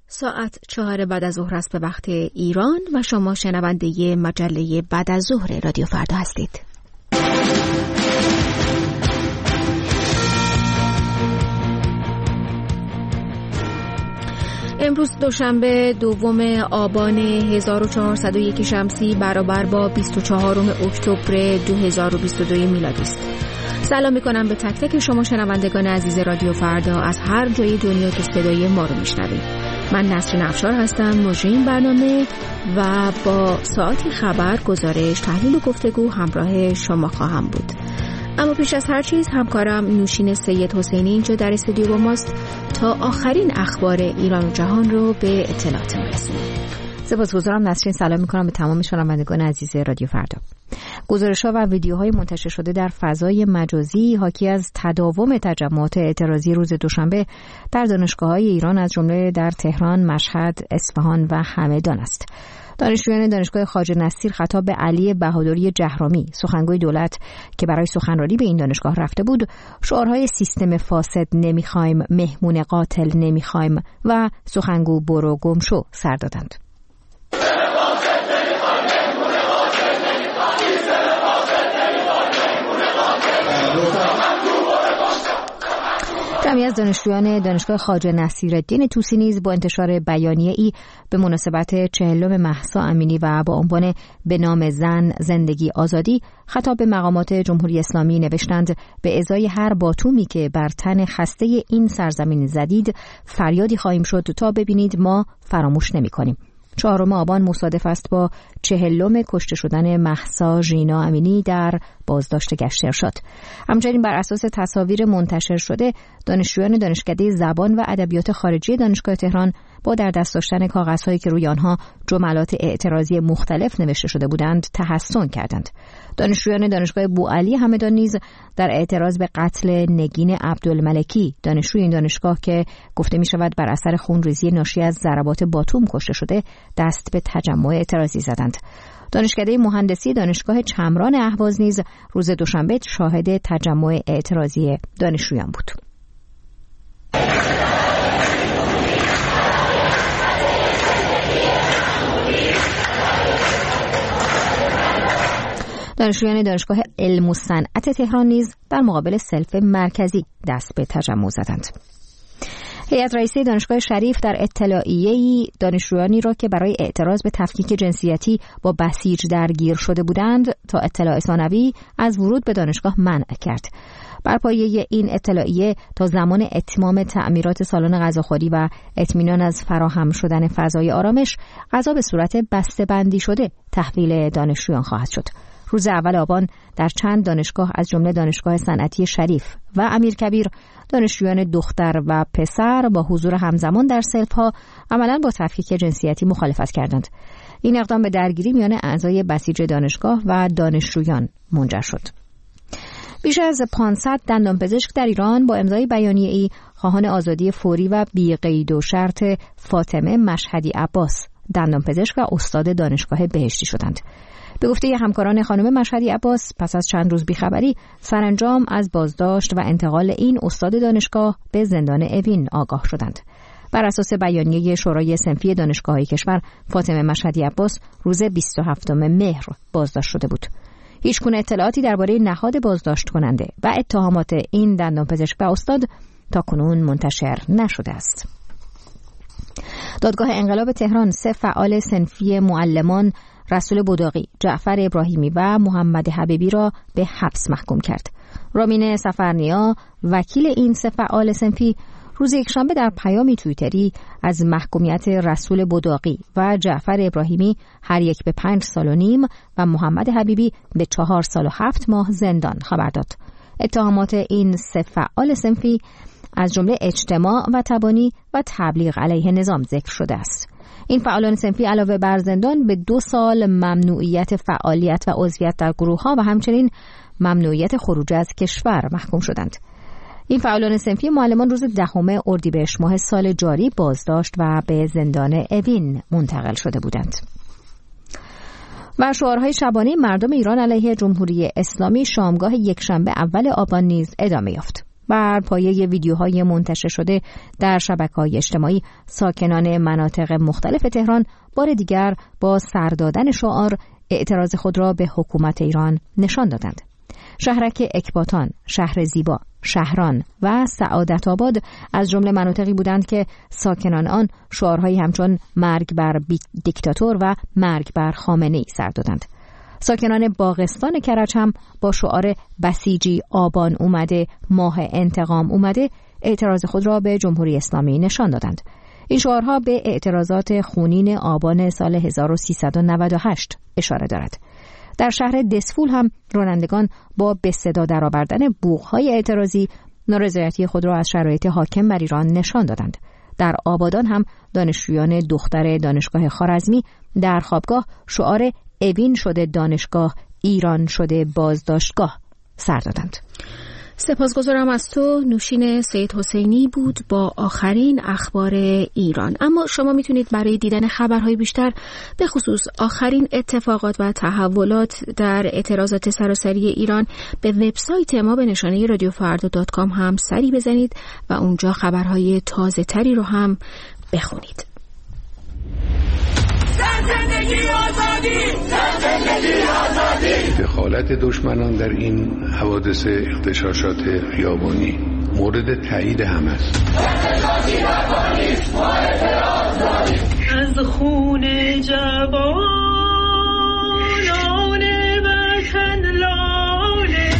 ساعت 4 بعد از ظهر است به وقت ایران و شما شنونده مجله بعد از ظهر رادیو فردا هستید. امروز دوشنبه دوم آبان 1401 شمسی برابر با 24 اکتبر 2022 میلادی است. سلام میکنم به تک تک شما شنوندگان عزیز رادیو فردا از هر جای دنیا که صدای ما رو میشنوید. من نسرین افشار هستم، مجری این برنامه و با ساعتی خبر، گزارش، تحلیل و گفتگو همراه شما خواهم بود. اما پیش از هر چیز همکارم نوشین سید حسینی اینجا در استودیو با ماست تا آخرین اخبار ایران و جهان رو به اطلاعات میرسونیم. سپاسگزارم نسرین. سلام میکنم به تمام شنوندگان عزیز رادیو فردا. گزارش‌ها و ویدیوهای منتشر شده در فضای مجازی حاکی از تداوم تجمعات اعتراضی روز دوشنبه در دانشگاه‌های ایران از جمله در تهران، مشهد، اصفهان و همدان است. دانشجویان دانشگاه خواجه نصیر خطاب به علی بهادری جهرامی، سخنگوی دولت که برای سخنرانی به این دانشگاه رفته بود، شعارهای سیستم فاسد نمیخوایم، مهمون قاتل نمیخوایم و سخنگو برو گم شو سر دادند. جمعی از دانشجویان دانشگاه خواجه نصیرالدین طوسی نیز با انتشار بیانیه‌ای به مناسبت 40 مهسا امینی و با عنوان به نام زن، زندگی، آزادی خطاب به مقامات جمهوری اسلامی نوشتند به ازای هر باتومی که بر تن خسته این سرزمین زدید فریادی خواهیم شد تا ببینید ما فراموش نمی‌کنیم. 4 آبان مصادف است با 40 کشته شدن مهسا ژینا امینی در بازداشت گشت ارشاد. همچنین بر اساس تصاویر منتشر شده دانشجویان دانشکده زبان و ادبیات خارجی دانشگاه تهران با در دست داشتن کاغذهایی که روی آنها جملات اعتراضی مختلف نوشته شده بودند تحسن کردند. دانشجویان دانشگاه بوعلی همدان نیز در اعتراض به قتل نگین عبدالملکی، دانشجوی این دانشگاه که گفته می شود بر اثر خونریزی ناشی از ضربات باتوم کشته شده، دست به تجمع اعتراضی زدند. دانشکده مهندسی دانشگاه چمران اهواز نیز روز دوشنبه شاهد تجمع اعتراضی دانشجویان بود. دانشجویان دانشگاه علم و صنعت تهران نیز در مقابل سلف مرکزی دست به تجمع زدند. هیئت رئیسه دانشگاه شریف در اطلاعیه‌ای دانشجویانی را که برای اعتراض به تفکیک جنسیتی با بسیج درگیر شده بودند تا اطلاع ثانوی از ورود به دانشگاه منع کرد. بر پایه این اطلاعیه تا زمان اتمام تعمیرات سالن غذاخوری و اطمینان از فراهم شدن فضای آرامش، غذا به صورت بسته‌بندی شده تحویل دانشجویان خواهد شد. روز اول آبان در چند دانشگاه از جمله دانشگاه صنعتی شریف و امیرکبیر دانشجویان دختر و پسر با حضور همزمان در سلف‌ها عملاً با تفکیک جنسیتی مخالفت کردند. این اقدام به درگیری میان اعضای بسیج دانشگاه و دانشجویان منجر شد. بیش از 500 دندانپزشک در ایران با امضای بیانیه‌ای خواهان آزادی فوری و بی قید و شرط فاطمه مشهدی عباس، دندانپزشک و استاد دانشگاه بهشتی شدند. به گفته همکاران خانم مشهدی عباس، پس از چند روز بیخبری سرانجام از بازداشت و انتقال این استاد دانشگاه به زندان اوین آگاه شدند. بر اساس بیانیه شورای صنفی دانشگاه‌های کشور، فاطمه مشهدی عباس روز 27 مهر بازداشت شده بود. هیچگونه اطلاعاتی درباره نهاد بازداشت کننده و اتهامات این دندانپزشک و استاد تاکنون منتشر نشده است. دادگاه انقلاب تهران 3 فعال صنفی معلمان رسول بداقی، جعفر ابراهیمی و محمد حبیبی را به حبس محکوم کرد. رامین سفرنیا، وکیل این 3 فعال صنفی، روز یکشنبه در پیامی توییتری از محکومیت رسول بداقی و جعفر ابراهیمی هر یک به 5 سال و نیم و محمد حبیبی به 4 سال و 7 ماه زندان خبر داد. اتهامات این 3 فعال صنفی از جمله اجتماع و تبانی و تبلیغ علیه نظام ذکر شده است. این فعالان صنفی علاوه بر زندان به 2 سال ممنوعیت فعالیت و عضویت در گروه‌ها و همچنین ممنوعیت خروج از کشور محکوم شدند. این فعالان صنفی معلمان روز 10 اردیبهشت ماه سال جاری بازداشت و به زندان اوین منتقل شده بودند. و شعارهای شبانه مردم ایران علیه جمهوری اسلامی شامگاه یکشنبه اول آبان نیز ادامه یافت. بر پایه ویدیوهای منتشر شده در شبکه‌های اجتماعی، ساکنان مناطق مختلف تهران بار دیگر با سر دادن شعار اعتراض خود را به حکومت ایران نشان دادند. شهرک اکباتان، شهر زیبا، شهران و سعادت آباد از جمله مناطقی بودند که ساکنان آن شعارهایی همچون مرگ بر دیکتاتور و مرگ بر خامنه‌ای سر دادند. ساکنان باغستان کرج هم با شعار بسیجی آبان اومده، ماه انتقام اومده اعتراض خود را به جمهوری اسلامی نشان دادند. این شعارها به اعتراضات خونین آبان سال 1398 اشاره دارد. در شهر دسفول هم رانندگان با به صدا درآوردن بوق‌های اعتراضی نارضایتی خود را از شرایط حاکم بر ایران نشان دادند. در آبادان هم دانشجویان دختر دانشگاه خوارزمی در خوابگاه شعار اوین شده دانشگاه، ایران شده بازداشتگاه سر دادند. سپاسگزارم از تو. نوشین سید حسینی بود با آخرین اخبار ایران. اما شما میتونید برای دیدن خبرهای بیشتر به خصوص آخرین اتفاقات و تحولات در اعتراضات سراسری ایران به وبسایت ما به نشانه radiofarda.com هم سری بزنید و اونجا خبرهای تازه تری رو هم بخونید. زندگی آزادی، زندگی آزادی. دخالت دشمنان در این حوادث اغتشاشات خیابانی مورد تایید همه است. از خون جوانان وطن لاله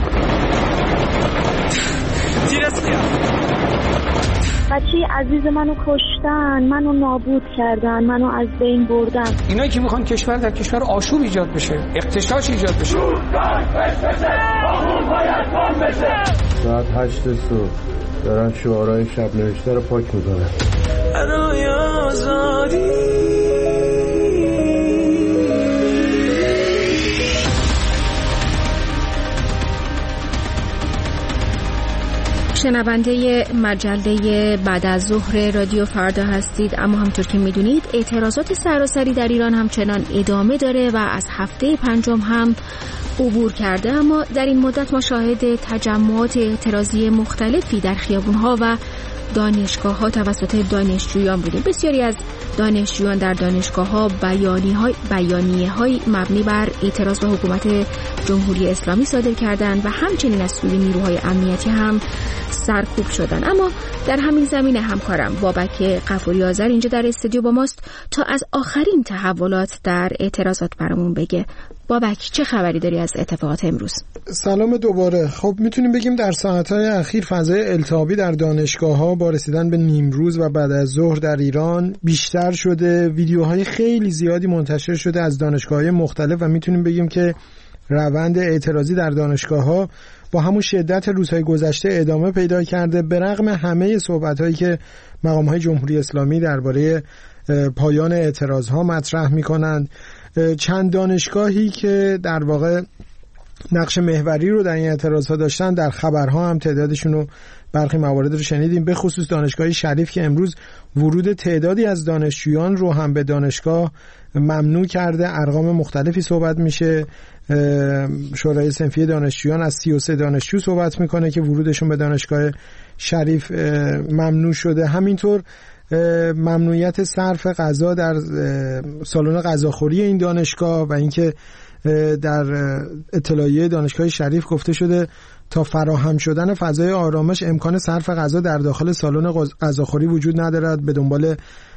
بچه عزیز منو کشتن، منو نابود کردن، منو از بین بردن. اینایی که میخوان کشور در کشور آشوب ایجاد بشه، اغتشاش ایجاد بشه. ساعت 8 صبح دارن شعارهای شب نوشته رو پاک میکنن. برای آزادی شنونده مجله بعد از ظهر رادیو فردا هستید. اما همطور که میدونید اعتراضات سراسری در ایران همچنان ادامه داره و از هفته پنجم هم عبور کرده. اما در این مدت ما شاهد تجمعات اعتراضی مختلفی در خیابون‌ها و دانشگاه‌ها توسط دانشجویان بودیم. بسیاری از دانشجویان در دانشگاه‌ها بیانیه‌های مبنی بر اعتراض به حکومت جمهوری اسلامی صادر کردند و همچنین از سوی نیروهای امنیتی هم سرکوب شدن. اما در همین زمینه همکارم بابک غفوری آذر اینجا در استودیو با ماست تا از آخرین تحولات در اعتراضات برامون بگه. بابک چه خبری داری از اتفاقات امروز؟ سلام دوباره. خب میتونیم بگیم در ساعتهای اخیر فضای التهابی در دانشگاه‌ها با رسیدن به نیمروز و بعد از ظهر در ایران بیشتر شده. ویدیوهای خیلی زیادی منتشر شده از دانشگاه‌های مختلف و میتونیم بگیم که روند اعتراضی در دانشگاه‌ها با همون شدت روزهای گذشته ادامه پیدا کرده، به رغم همه صحبت‌هایی که مقام‌های جمهوری اسلامی درباره پایان اعتراض‌ها مطرح می‌کنند. چند دانشگاهی که در واقع نقش محوری رو در این اعتراض‌ها داشتن در خبرها هم تعدادشون رو برخی موارد رو شنیدیم، به خصوص دانشگاه شریف که امروز ورود تعدادی از دانشجویان رو هم به دانشگاه ممنوع کرده. ارقام مختلفی صحبت میشه. شورای صنفی دانشجویان از 33 دانشجو صحبت میکنه که ورودشون به دانشگاه شریف ممنوع شده. همینطور ممنوعیت صرف غذا در سالن غذاخوری این دانشگاه و اینکه در اطلاعیه دانشگاه شریف گفته شده تا فراهم شدن فضای آرامش امکان صرف غذا در داخل سالن غذاخوری وجود ندارد. به دنبال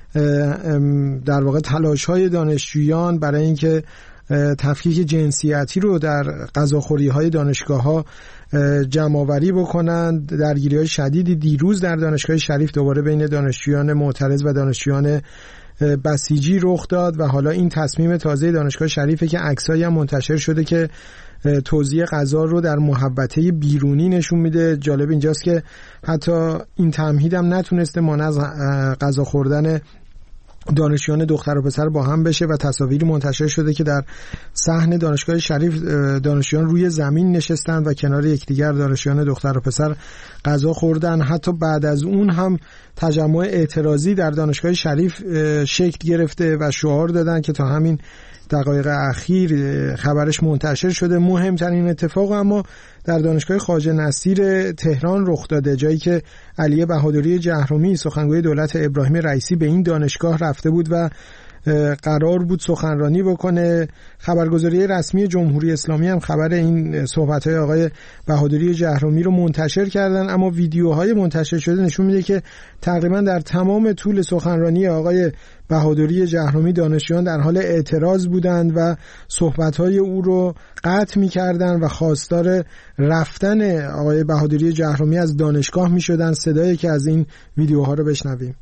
در واقع تلاش‌های دانشجویان برای اینکه تفکیک جنسیتی رو در غذاخوری‌های دانشگاه‌ها جمع‌آوری بکنند. درگیری‌های شدیدی دیروز در دانشگاه شریف دوباره بین دانشجویان معترض و دانشجویان بسیجی رخ داد و حالا این تصمیم تازه دانشگاه شریفه که عکسایی هم منتشر شده که توزیع غذا رو در محوطه بیرونی نشون میده. جالب اینجاست که حتی این تمهید هم نتونسته مانع از غذا خوردن دانشجویان دختر و پسر با هم بشه و تصاویری منتشر شده که در صحن دانشگاه شریف دانشجویان روی زمین نشستن و کنار یکدیگر دانشجویان دختر و پسر غذا خوردن. حتی بعد از اون هم تجمع اعتراضی در دانشگاه شریف شکل گرفته و شعار دادن که تا همین دقایق اخیر خبرش منتشر شده. مهمترین اتفاق اما در دانشگاه خواجه نصیر تهران رخ داده، جایی که علی بهادری جهرمی سخنگوی دولت ابراهیم رئیسی به این دانشگاه رفته بود و قرار بود سخنرانی بکنه. خبرگزاری رسمی جمهوری اسلامی هم خبر این صحبت‌های آقای بهادری جهرمی رو منتشر کردن، اما ویدیوهای منتشر شده نشون میده که تقریبا در تمام طول سخنرانی آقای بهادری جهرمی دانشجویان در حال اعتراض بودند و صحبت‌های او رو قطع می‌کردند و خواستار رفتن آقای بهادری جهرمی از دانشگاه می‌شدند. صدایی که از این ویدیوها رو بشنویم.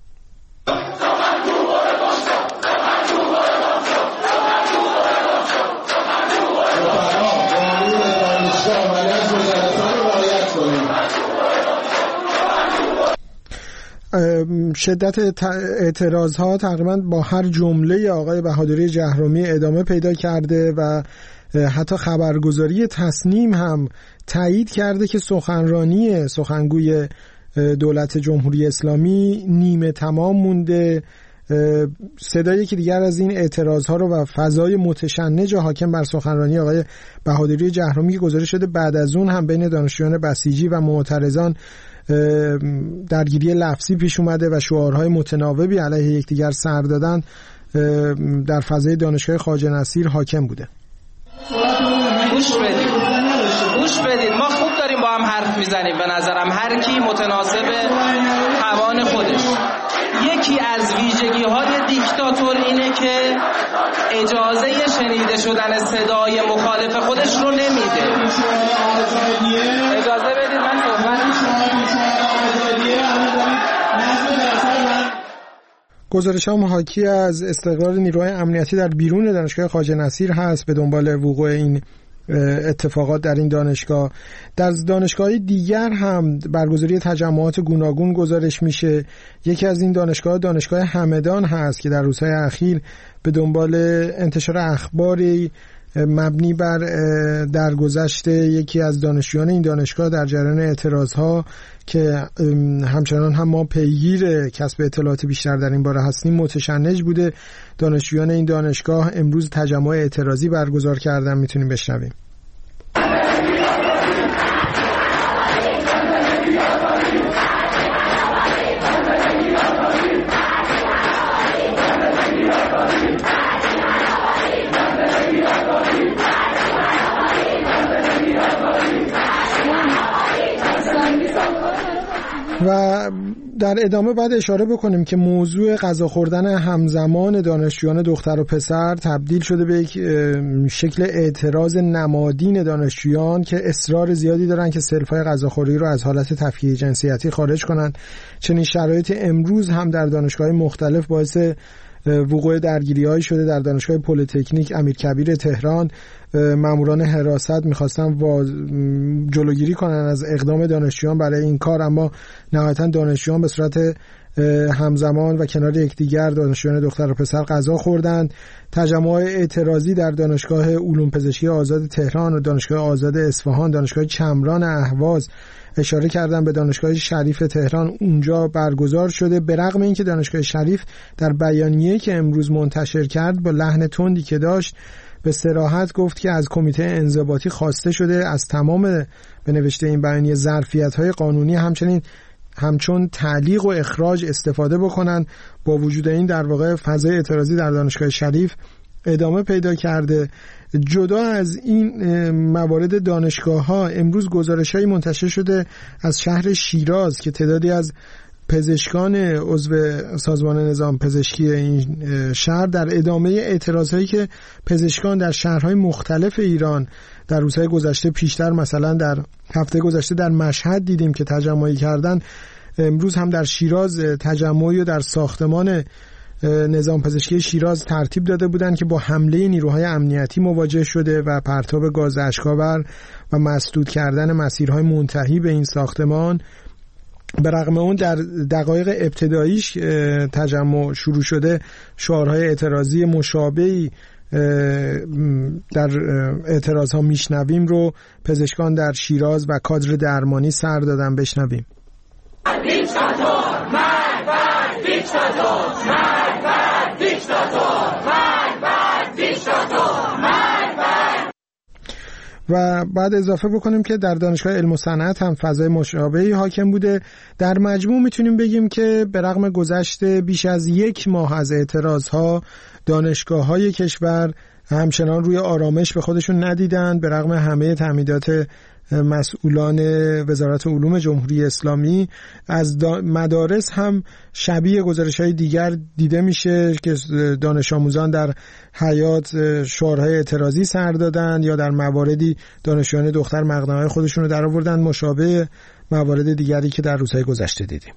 شدت اعتراضها تقریبا با هر جمله آقای بهادری جهرمی ادامه پیدا کرده و حتی خبرگزاری تصنیم هم تایید کرده که سخنگوی دولت جمهوری اسلامی نیمه تمام مونده. صدایی که دیگر از این اعتراضها رو و فضای متشنج حاکم بر سخنرانی آقای بهادری جهرمی گزارش شده، بعد از اون هم بین دانشجویان بسیجی و معترضان درگیری لفظی پیش اومده و شعارهای متناوبی علیه یکدیگر سر دادن در فضای دانشگاه خواجه نصیر حاکم بوده. گوش بدید ما خوب داریم با هم حرف میزنیم، به نظرم هر کی متناسب توان خودش. یکی از ویژگی‌های دیکتاتور اینه که اجازه شنیده شدن صدای مخالف خودش رو نمیده. اجازه بدید من صحبت گزارش‌ها حاکی از استقرار نیروهای امنیتی در بیرون دانشگاه خواجه نصیر هست به دنبال وقوع این اتفاقات در این دانشگاه. در دانشگاه‌های دیگر هم برگزاری تجمعات گوناگون گزارش میشه. یکی از این دانشگاه همدان هست که در روزهای اخیر به دنبال انتشار اخباری مبنی بر درگذشت یکی از دانشجویان این دانشگاه در جریان اعتراضها که همچنان هم ما پیگیر کسب اطلاعات بیشتر در این باره هستیم متشنج بوده. دانشجویان این دانشگاه امروز تجمع اعتراضی برگزار کردن، میتونیم بشنویم. و در ادامه باید اشاره بکنیم که موضوع غذا خوردن همزمان دانشجویان دختر و پسر تبدیل شده به یک شکل اعتراض نمادین دانشجویان که اصرار زیادی دارن که صنف‌های غذاخوری رو از حالت تفکیک جنسیتی خارج کنن. چنین شرایط امروز هم در دانشگاه‌های مختلف باعث وقوع درگیری‌هایی شده. در دانشگاه پلی‌تکنیک امیرکبیر تهران ماموران حراست می‌خواستن جلوگیری کنن از اقدام دانشجویان برای این کار، اما نهایتاً دانشجویان به صورت همزمان و کنار یکدیگر دانشجویان دختر و پسر غذا خوردند. تجمع اعتراضی در دانشگاه علوم پزشکی آزاد تهران و دانشگاه آزاد اصفهان، دانشگاه چمران اهواز اشاره کردن به دانشگاه شریف تهران، اونجا برگزار شده. به رغم اینکه دانشگاه شریف در بیانیه‌ای که امروز منتشر کرد با لحن تندی که داشت به صراحت گفت که از کمیته انضباطی خواسته شده از تمام به نوشته این بیانیه ظرفیت‌های قانونی همچون تعلیق و اخراج استفاده بکنن. با وجود این در واقع فضای اعتراضی در دانشگاه شریف ادامه پیدا کرده. جدا از این موارد دانشگاه‌ها امروز گزارش‌هایی منتشر شده از شهر شیراز که تعدادی از پزشکان عضو سازمان نظام پزشکی این شهر در ادامه اعتراضهایی که پزشکان در شهرهای مختلف ایران در روزهای گذشته پیشتر، مثلا در هفته گذشته در مشهد دیدیم که تجمعی کردن، امروز هم در شیراز تجمعی در ساختمان نظام پزشکی شیراز ترتیب داده بودند که با حمله نیروهای امنیتی مواجه شده و پرتاب گاز اشک‌آور و مسدود کردن مسیرهای منتهی به این ساختمان. به رغم اون در دقایق ابتداییش تجمع شروع شده شعارهای اعتراضی مشابهی در اعتراض ها میشنویم رو پزشکان در شیراز و کادر درمانی سر دادن. بشنویم. دیکتاتور مرگ بر دیکتاتور، مرگ بر دیکتاتور، مرگ بر دیکتاتور، مرگ بر. و بعد اضافه بکنیم که در دانشگاه علم و صنعت هم فضای مشابهی حاکم بوده. در مجموع میتونیم بگیم که به رغم گذشت بیش از 1 ماه از اعتراضها، دانشگاه‌های کشور همچنان روی آرامش به خودشون ندیدند، به رغم همه تأمیدات مسئولان وزارت علوم جمهوری اسلامی. از مدارس هم شبیه گزارش‌های دیگر دیده میشه که دانش آموزان در حیاط شعارهای اعتراضی سر دادن یا در مواردی دانشجویان دختر مقنعه‌های خودشون رو در آوردن، مشابه موارد دیگری که در روزهای گذشته دیدیم.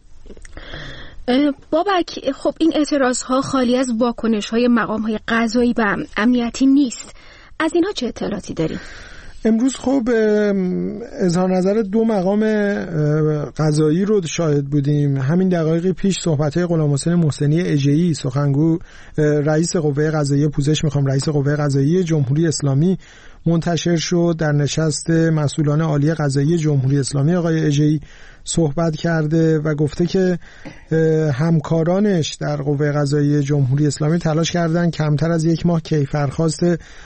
بابک، خب این اعتراض‌ها خالی از واکنش‌های مقام‌های قضایی و امنیتی نیست. از اینها چه اطلاعاتی داریم؟ امروز خب اظهار نظر 2 مقام قضایی رو شاهد بودیم. همین دقایق پیش صحبت‌های غلامحسین محسنی اژه‌ای، سخنگو رئیس قوه قضاییه رئیس قوه قضاییه جمهوری اسلامی منتشر شد. در نشست مسئولان عالی قضایی جمهوری اسلامی آقای اژه‌ای صحبت کرده و گفته که همکارانش در قوه قضاییه جمهوری اسلامی تلاش کردند کمتر از 1 ماه کیفرخواست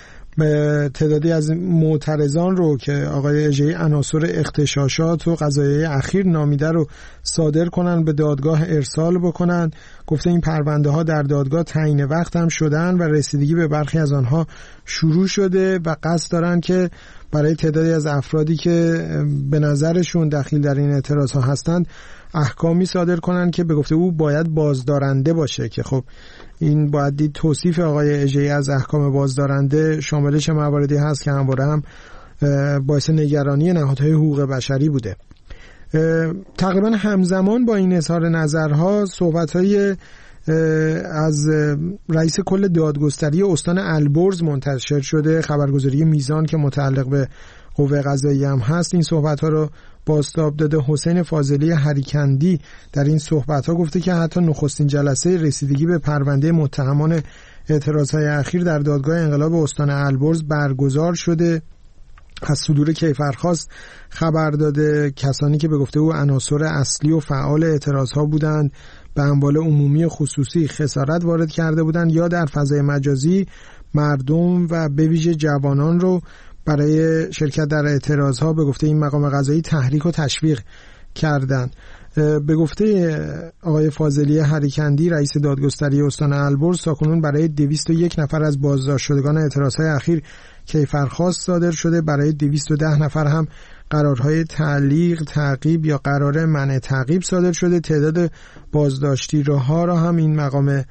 تعدادی از معترضان رو که آقای اژه‌ای عناصر اغتشاشات و قضایای اخیر نامیده رو صادر کنن، به دادگاه ارسال بکنن. گفته این پرونده ها در دادگاه تعیین وقت هم شدن و رسیدگی به برخی از آنها شروع شده و قصد دارن که برای تعدادی از افرادی که به نظرشون دخیل در این اعتراض ها هستند احکامی صادر کنن که به گفته او باید بازدارنده باشه، که خب این باید دید توصیف آقای اژه‌ای از احکام بازدارنده شامل چه مواردی هست که همواره هم باعث نگرانی نهادهای حقوق بشری بوده. تقریبا همزمان با این اظهار نظرها صحبت‌های از رئیس کل دادگستری استان البرز منتشر شده، خبرگزاری میزان که متعلق به قوه قضاییه هم هست این صحبت‌ها رو بازتاب داده. حسین فاضلی هریکندی در این صحبت‌ها گفته که حتی نخستین جلسه رسیدگی به پرونده متهمان اعتراض‌های اخیر در دادگاه انقلاب استان البرز برگزار شده. از صدور کیفرخواست خبر داده. کسانی که به گفته او عناصر اصلی و فعال اعتراض‌ها بودند به اموال عمومی خصوصی خسارت وارد کرده بودند یا در فضای مجازی مردم و به ویژه جوانان رو برای شرکت در اعتراضها به گفته این مقام قضایی تحریک و تشویق کردند. به گفته آقای فاضلی هریکندی رئیس دادگستری استان البرز تاکنون برای 201 نفر از بازداشت شدگان اعتراضهای اخیر کیفرخواست صادر شده. برای 210 نفر هم قرارهای تعلیق، تعقیب یا قرار منع تعقیب صادر شده. تعداد بازداشتی‌ها را هم این مقام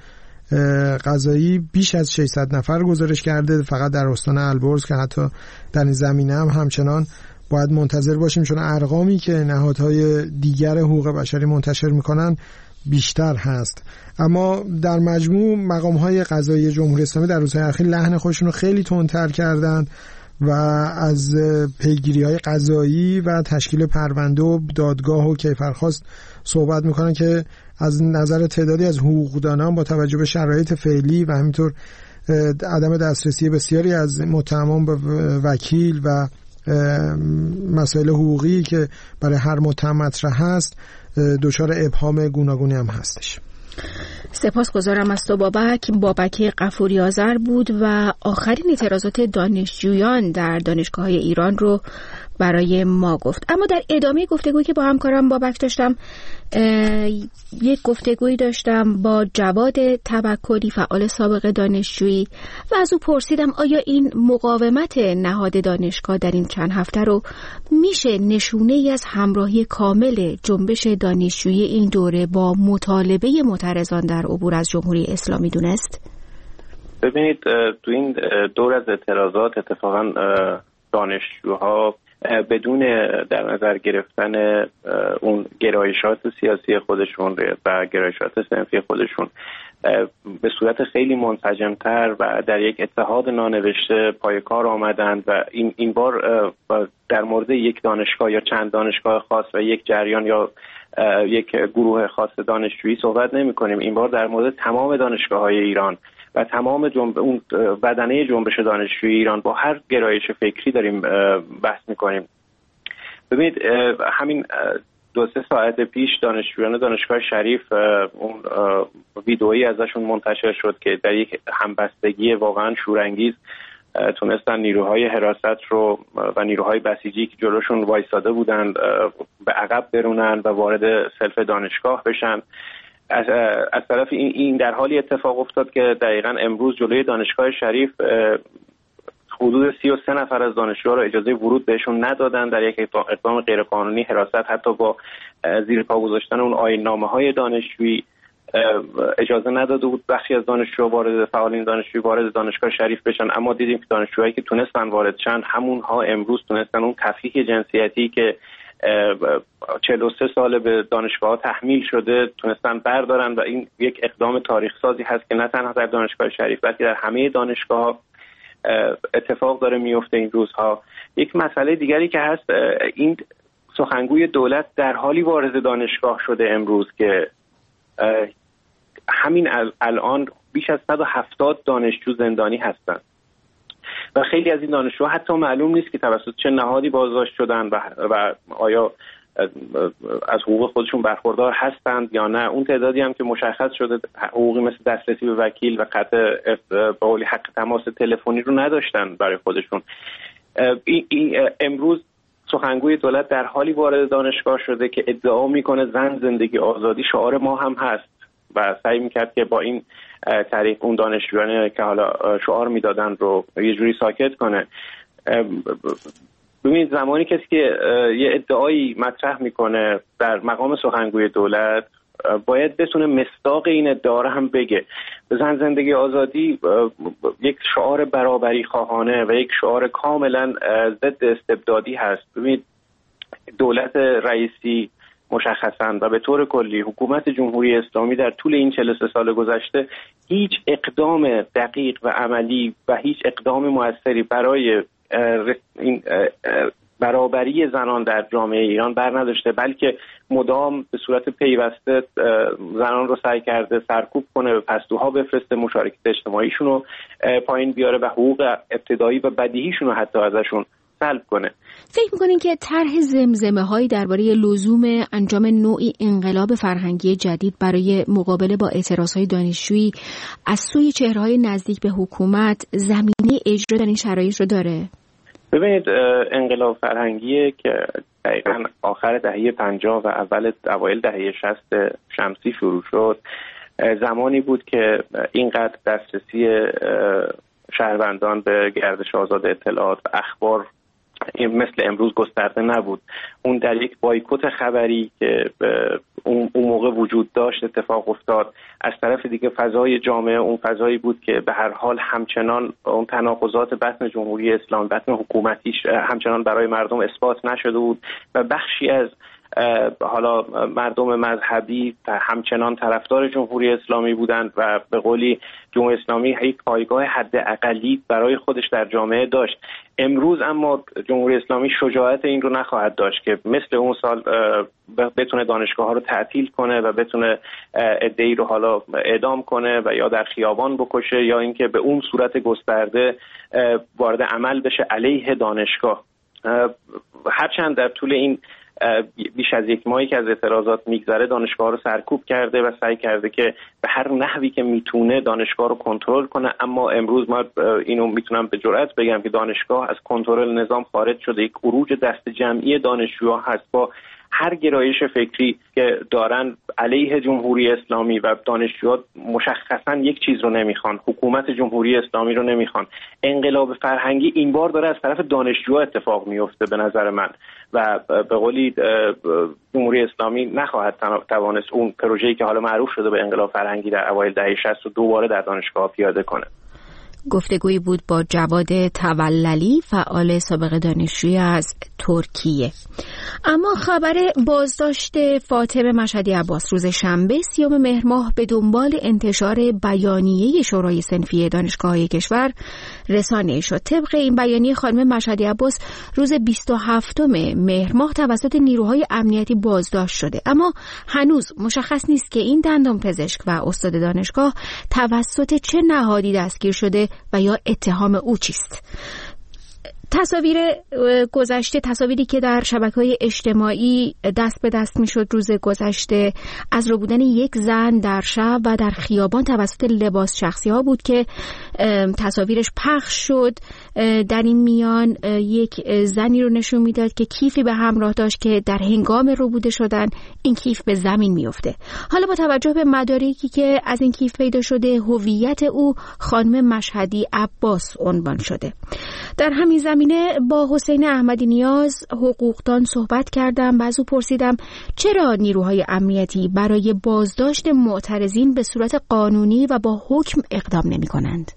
قضایی بیش از 600 نفر گزارش کرده فقط در استان البرز، که حتی در این زمینه هم همچنان باید منتظر باشیم چون ارقامی که نهادهای دیگر حقوق بشری منتشر میکنن بیشتر هست. اما در مجموع مقامهای قضایی جمهوری اسلامی در روزهای اخیر لحن خودشون رو خیلی تندتر کردن و از پیگیری‌های قضایی و تشکیل پرونده و دادگاه و کیفرخواست صحبت میکنن که از نظر تعدادی از حقوقدانان با توجه به شرایط فعلی و همینطور عدم دسترسی بسیاری از متهمان به وکیل و مسائل حقوقی که برای هر متهم مطرح هست دچار ابهام گوناگونی هم هستش. سپاسگزارم از تو بابک غفوری آذر بود و آخرین اعتراضات دانشجویان در دانشگاه‌های ایران رو برای ما گفت. اما در ادامه گفتگویی که با همکارم بابک داشتم، یک گفتگویی داشتم با جواد توکلی فعال سابق دانشجویی و از او پرسیدم آیا این مقاومت نهاد دانشگاه در این چند هفته رو میشه نشونه ای از همراهی کامل جنبش دانشجویی این دوره با مطالبه معترضان در عبور از جمهوری اسلامی دونست؟ ببینید تو این دور از اعتراضات اتفاقا دانشجوها بدون در نظر گرفتن اون گرایشات سیاسی خودشون و گرایشات صنفی خودشون به صورت خیلی منسجم‌تر و در یک اتحاد نانوشته پای کار آمدند و این بار در مورد یک دانشگاه یا چند دانشگاه خاص و یک جریان یا یک گروه خاص دانشجویی صحبت نمی‌کنیم. این بار در مورد تمام دانشگاه‌های ایران و تمام اون بدنه جنبش دانشجویی ایران با هر گرایش فکری داریم بحث میکنیم. ببینید همین 2-3 ساعت پیش دانشجویان دانشگاه شریف اون ویدئویی ازشون منتشر شد که در یک همبستگی واقعا شورانگیز تونستن نیروهای حراست رو و نیروهای بسیجی که جلوشون وایساده بودن به عقب برونن و وارد سلف دانشگاه بشن. از طرف این در حالی اتفاق افتاد که دقیقاً امروز جلوی دانشگاه شریف حدود 33 نفر از دانشجوها را اجازه ورود بهشون ندادن. در یک اقدام غیرقانونی حراست، حتی با زیر پا گذاشتن اون آیین‌نامه‌های دانشجویی اجازه نداده بود بخشی از فعالین دانشجویی وارد دانشگاه شریف بشن. اما دیدیم که دانشجوهایی که تونستن وارد شن همونها امروز تونستن اون تفکیک جنسیتی که 43 سال به دانشگاه تحمیل شده تونستن بردارن و این یک اقدام تاریخ سازی هست که نه تنها در دانشگاه شریف بلکه در همه دانشگاه اتفاق داره میفته این روزها. یک مسئله دیگری که هست، این سخنگوی دولت در حالی وارد دانشگاه شده امروز که همین الان بیش از 170 دانشجو زندانی هستند و خیلی از این دانشجوها حتی معلوم نیست که توسط چه نهادی بازداشت شدن و آیا از حقوق خودشون برخوردار هستند یا نه. اون تعدادی هم که مشخص شده حقوقی مثل دسترسی به وکیل و قطع به حق تماس تلفنی رو نداشتن برای خودشون. امروز سخنگوی دولت در حالی وارد دانشگاه شده که ادعا میکنه زن زندگی آزادی شعار ما هم هست و سعی میکرد که با این طریق اون دانشجویانی که حالا شعار میدادن رو یه جوری ساکت کنه. ببینید زمانی کسی که یه ادعایی مطرح میکنه در مقام سخنگوی دولت باید بتونه مصداق این ادعا رو هم بگه. زن زندگی آزادی یک شعار برابری خواهانه و یک شعار کاملا ضد استبدادی هست. ببینید دولت رئیسی مشخصاً و به طور کلی حکومت جمهوری اسلامی در طول این 43 سال گذشته هیچ اقدام دقیق و عملی و هیچ اقدام موثری برای این برابری زنان در جامعه ایران بر نداشته، بلکه مدام به صورت پیوسته زنان رو سعی کرده سرکوب کنه، به پستوها بفرسته، مشارکت اجتماعیشون رو پایین بیاره و حقوق ابتدایی و بدیهیشون رو حتی ازشون سلب کنه. فکر می‌کنین که طرح زمزمه‌هایی درباره لزوم انجام نوعی انقلاب فرهنگی جدید برای مقابله با اعتراضهای دانشجویی از سوی چهره‌های نزدیک به حکومت زمینه اجرا در این شرایط رو داره؟ ببینید انقلاب فرهنگی که دقیقاً آخر دهه 50 و اوایل دهه 60 شمسی شروع شد، زمانی بود که اینقدر دسترسی شهروندان به گردش آزاد اطلاعات و اخبار مثل امروز گسترده نبود. اون در یک بایکوت خبری که اون موقع وجود داشت اتفاق افتاد. از طرف دیگه فضای جامعه اون فضایی بود که به هر حال همچنان اون تناقضات بطن جمهوری اسلامی، بطن حکومتیش همچنان برای مردم اثبات نشده بود و بخشی از حالا مردم مذهبی همچنان طرفدار جمهوری اسلامی بودند و به قولی جمهوری اسلامی یک پایگاه حد اقلی برای خودش در جامعه داشت. امروز اما جمهوری اسلامی شجاعت این رو نخواهد داشت که مثل اون سال بتونه دانشگاه ها رو تعطیل کنه و بتونه عده‌ای رو حالا اعدام کنه و یا در خیابان بکشه یا اینکه به اون صورت گسترده وارد عمل بشه علیه دانشگاه. هرچند در طول این بیش از یک ماهی که از اعتراضات میگذره دانشگاه رو سرکوب کرده و سعی کرده که به هر نحوی که میتونه دانشگاه رو کنترل کنه، اما امروز ما اینو میتونم به جرئت بگم که دانشگاه از کنترل نظام خارج شده. یک عروج دست جمعی دانشجوها هست با هر گرایش فکری که دارن علیه جمهوری اسلامی و دانشجوها مشخصا یک چیز رو نمیخوان، حکومت جمهوری اسلامی رو نمیخوان. انقلاب فرهنگی این بار داره از طرف دانشجوها اتفاق میفته به نظر من و به قولی جمهوری اسلامی نخواهد توانست اون پروژه‌ای که حالا معروف شده به انقلاب فرهنگی در اوایل دهه 60 رو دوباره در دانشگاه پیاده کنه. گفتگویی بود با جواد توللی، فعال سابق دانشجویی از ترکیه. اما خبر بازداشت فاطمه مشهدی عباس روز شنبه 30 مهر ماه به دنبال انتشار بیانیه شورای صنفی دانشگاه‌های کشور رسانه شد. طبق این بیانیه خانم مشهدی عباس روز 27 مهر ماه توسط نیروهای امنیتی بازداشت شده، اما هنوز مشخص نیست که این دندانپزشک و استاد دانشگاه توسط چه نهادی دستگیر شده و یا اتهام او چیست. تصاویر گذشته، تصاویری که در شبکه‌های اجتماعی دست به دست میشد روز گذشته، از رو بودن یک زن در شب و در خیابان توسط لباس شخصی ها بود که تصاویرش پخش شد. در این میان یک زنی رو نشون میداد که کیفی به همراه داشت که در هنگام ربوده شدن این کیف به زمین میفته. حالا با توجه به مدارکی که از این کیف پیدا شده، هویت او خانم مشهدی عباس عنوان شده. در همین زمینه با حسین احمدی نیاز حقوقدان صحبت کردم و از او پرسیدم چرا نیروهای امنیتی برای بازداشت معترضین به صورت قانونی و با حکم اقدام نمی کنند؟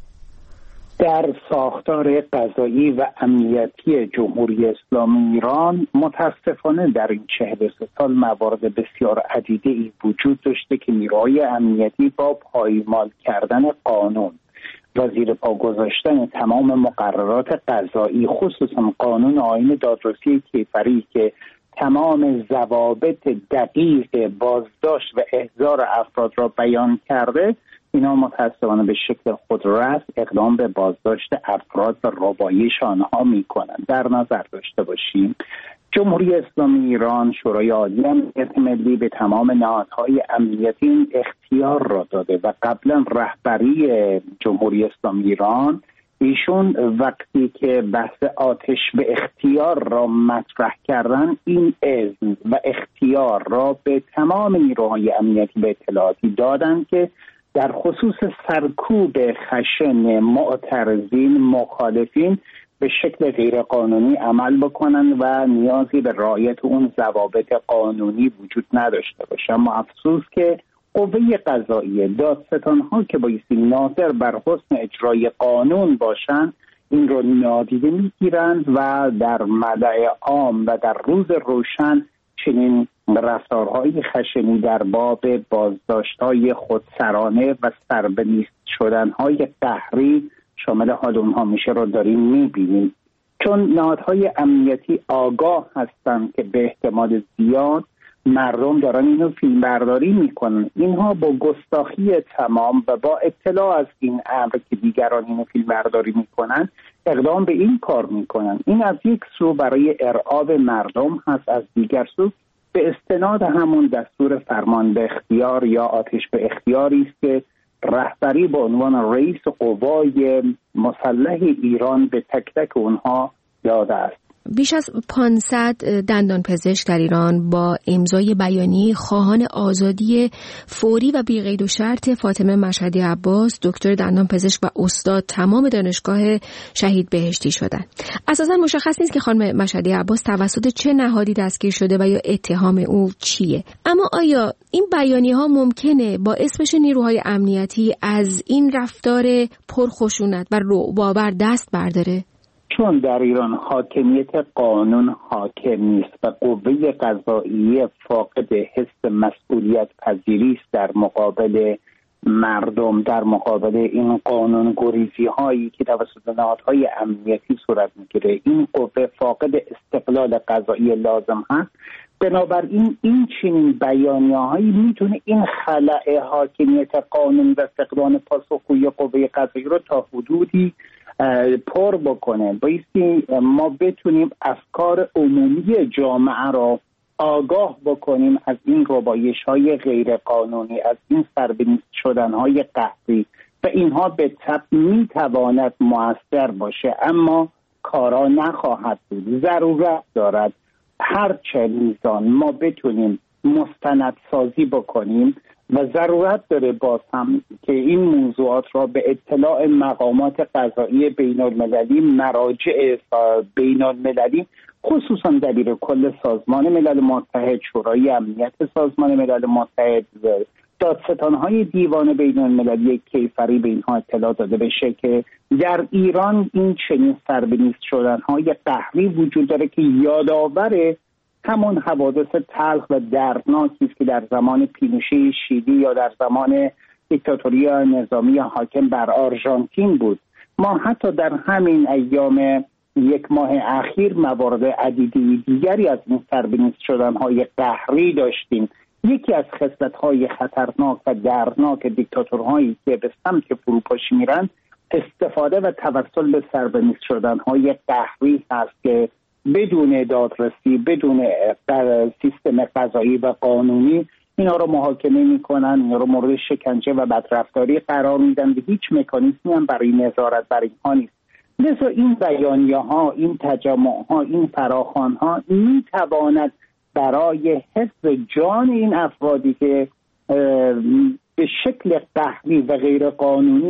در ساختار قضایی و امنیتی جمهوری اسلامی ایران متاسفانه در این 43 سال موارد بسیار عدیده‌ای وجود داشته که نیروهای امنیتی با پایمال کردن قانون و زیر پا گذاشتن تمام مقررات قضایی، خصوصا قانون آیین دادرسی کیفری که تمام ضوابط دقیق بازداشت و احضار افراد را بیان کرده، اینا متاسفانه به شکل خودرأس اقدام به بازداشت افراد و ربایش آنها میکنند. در نظر داشته باشیم جمهوری اسلامی ایران، شورای عالی امنیت ملی به تمام نهادهای امنیتی این اختیار را داده و قبلا رهبری جمهوری اسلامی ایران ایشون وقتی که بحث آتش به اختیار را مطرح کردن، این اذن و اختیار را به تمام نیروهای امنیتی به اطلاعاتی دادن که در خصوص سرکوب خشن معترضین مخالفین به شکل غیرقانونی عمل بکنن و نیازی به رعایت اون ضوابط قانونی وجود نداشته باشه. اما افسوس که قوه قضاییه، دادستان‌ها که بایستی ناظر بر حسن اجرای قانون باشند، این رو نادیده میگیرند و در ملأ عام و در روز روشن چنین رفتارهای خشنی در باب بازداشت‌های خودسرانه و سربنیست شدن‌های قهری شامل حال اونها میشه رو داریم میبینیم. چون نهادهای امنیتی آگاه هستند که به احتمال زیاد مردم دارن اینو فیلم برداری میکنن، اینها با گستاخی تمام و با اطلاع از این امر که دیگران اینو فیلم برداری میکنن اقدام به این کار میکنن. این از یک سو برای ارعاب مردم هست، از دیگر سو به استناد همون دستور فرمان به اختیار یا آتش به اختیاری است که رهبری به عنوان رئیس قوای مسلح ایران به تک تک اونها داده است. بیش از 500 دندانپزشک در ایران با امضای بیانیه خواهان آزادی فوری و بی قید و شرط فاطمه مشهدی عباس، دکتر دندانپزشک و استاد تمام دانشگاه شهید بهشتی شدند. اساساً مشخص نیست که خانم مشهدی عباس توسط چه نهادی دستگیر شده و یا اتهام او چیه. اما آیا این بیانیه ها ممکنه باعث بشه نیروهای امنیتی از این رفتار پرخشونت و رعب‌آور دست برداره؟ چون در ایران حاکمیت قانون حاکم نیست و قوه قضاییه فاقد حس مسئولیت پذیری است در مقابل مردم، در مقابل این قانون گریزی هایی که توسط نهادهای امنیتی صورت میگیره، این قوه فاقد استقلال قضایی لازم هست. بنابراین این چنین بیانیه‌هایی میتونه این خلأ حاکمیت قانون و فقدان پاسخگویی قوه قضایی رو تا حدودی پر بکنه. بایستی ما بتونیم افکار عمومی جامعه را آگاه بکنیم از این ربایش‌های غیر قانونی، از این سربنیست شدن‌های قهری و اینها به طبع میتواند مؤثر باشه، اما کارا نخواهد بود. ضرورت دارد هر چه میزان ما بتونیم مستندسازی بکنیم و ضرورت داره باز هم که این موضوعات را به اطلاع مقامات قضایی بین المللی، مراجع بین المللی، خصوصا دبیر کل سازمان ملل متحد، شورای امنیت سازمان ملل متحد، دادستان‌های دیوان بین المللی کیفری به اینها اطلاع داده بشه که در ایران این چنین سربنیست شدن‌های قهری وجود داره که یادآور همون حوادث تلخ و دردناکی است که در زمان پینوشه شیلی یا در زمان دیکتاتوری نظامی حاکم بر آرژانتین بود. ما حتی در همین ایام یک ماه اخیر موارد عدیدی دیگری از این سربنیست شدن‌های قهری داشتیم. یکی از خصلت‌های خطرناک و دردناک دیکتاتورهایی که به سمت فروپاشی میرن استفاده و توسل به سربنیز شدن‌های قهری هست که بدون دادرسی، بدون سیستم قضایی و قانونی اینا رو محاکمه میکنن، اینا رو مورد شکنجه و بدرفتاری قرار میدن و هیچ مکانیزمی هم برای نظارت بر اینها نیست. لذا این بیانیه ها، این تجمع ها، این فراخوان ها میتواند برای حفظ جان این افرادی که به شکل قهری و غیر قانونی